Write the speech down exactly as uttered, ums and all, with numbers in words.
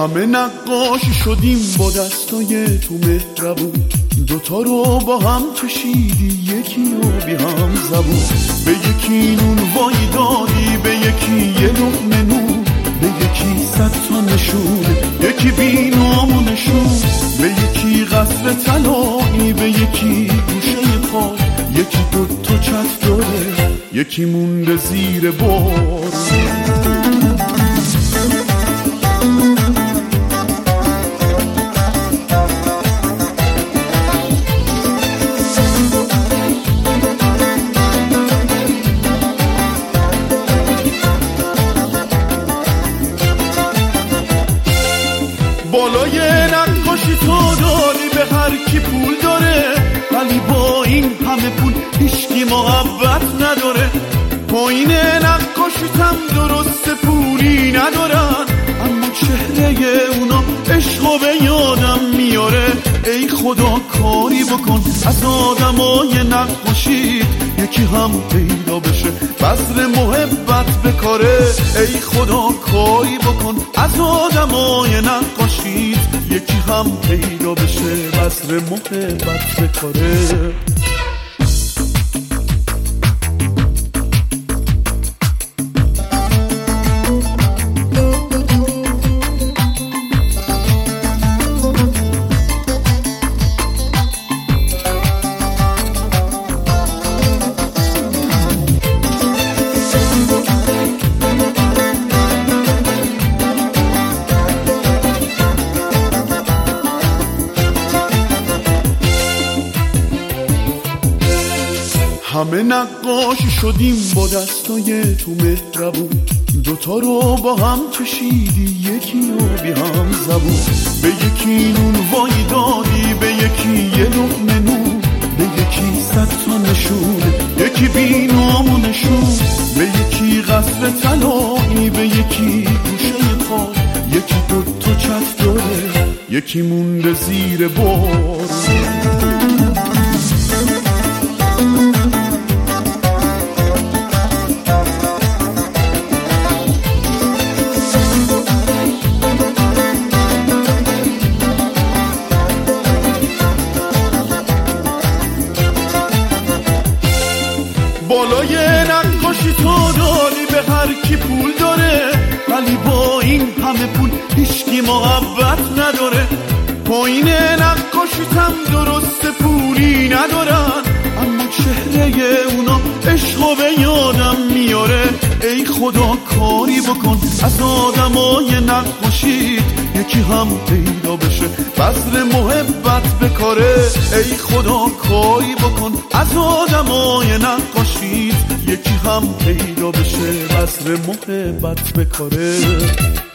همه نقاشی شدیم با دستای تو مهربون، دوتا رو با هم کشیدی یکی رو بی هم زبون. به یکی نون وای دادی، به یکی یه لقمه نون، به یکی صد تا نشونه، یکی بی نامونشون. به یکی قصر طلایی، به یکی گوشه پا، یکی دوتا چت داره، یکی مونده زیر بار. بالای نقاشی تو داری به هر کی پول داره، ولی با این همه پول هیچکی محبت نداره. پایین نقاشیتم درست پولی ندارن، اما چهره اونا عشقو به یادم میاره. ای خدا کاری بکن از آدمای نقاشی، یکی هم پیدا بشه بذر محبت بکاره. ای خدا کاری بکن از آدمای نقاشی، یکی هم پیدا بشه بذر محبت بکاره. همه نقاشی شدیم با دستای تو مهربون، دوتا رو با هم کشیدی یکی رو بی هم زبون. به یکی نون وای دادی، به یکی یه لقمه نون، به یکی صد تا نشونه، یکی بی نامونشون. به یکی قصر طلایی، به یکی گوشه پا، یکی دوتا چت داره، یکی مونده زیر بار. بالای نقاشی تو داری به هر کی پول داره، ولی با این همه پول هیچکی محبت نداره. پایین نقاشیتم درست پولی ندارن، اما چهره اونا عشقو به یادم میاره. ای خدا کاری بکن از آدمای نقاشی، یکی هم پیدا بشه بذر محبت بکاره. ای خدا کاری بکن از آدمای نقاشی، یکی هم پیدا بشه بذر محبت بکاره.